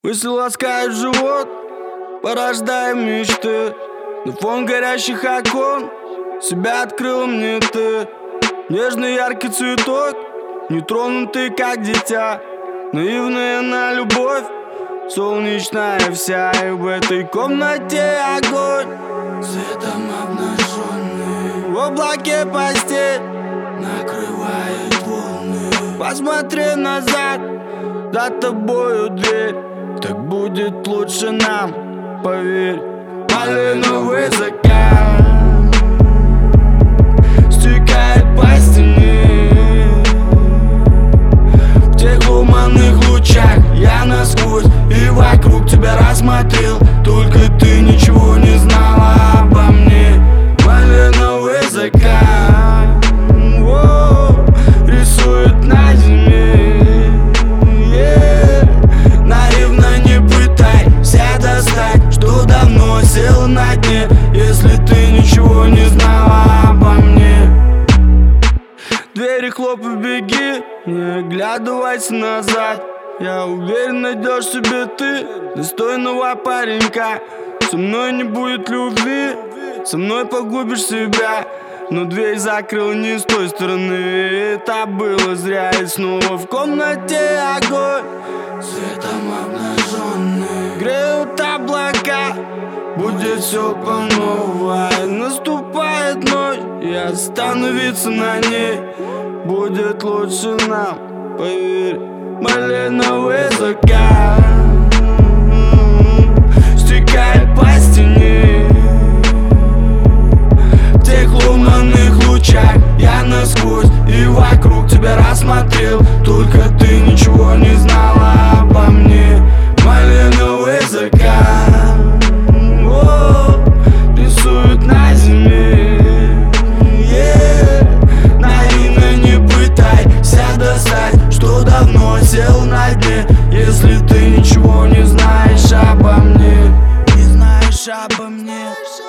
Мысли ласкают живот, порождая мечты. На фон горящих окон себя открыл мне ты. Нежный яркий цветок, нетронутый как дитя. Наивная на любовь, солнечная вся. И в этой комнате огонь, светом обнаженный, в облаке постель накрывает волны. Посмотри назад, за тобою дверь. Так будет лучше нам, поверь. Малиновый закат стекает по стене. В тех луманных лучах я насквозь и вокруг тебя рассмотрел. Только ты ничего не знала обо мне. Малиновый закат рисует на зиме. Наивно не пытайся достать, что давно сел на дне. Если ты ничего не знала обо мне. Двери хлопай, беги, не оглядывайся назад. Я уверен, найдешь себе ты достойного паренька. Со мной не будет любви, со мной погубишь себя. Но дверь закрыл не с той стороны, это было зря. И снова в комнате огонь, светом обнаженный, греют облака. Будет все по новой. Наступает ночь, и остановиться на ней будет лучше нам, поверь. Малиновый закат стекает по стене. В тех луманных лучах я насквозь и вокруг тебя рассмотрел. Только ты ничего не знала обо мне. Малиновый закат рисует на зиме. Наивно не пытайся достать, что давно сел на дне. Если ты ничего не знаешь обо мне, не знаешь обо мне.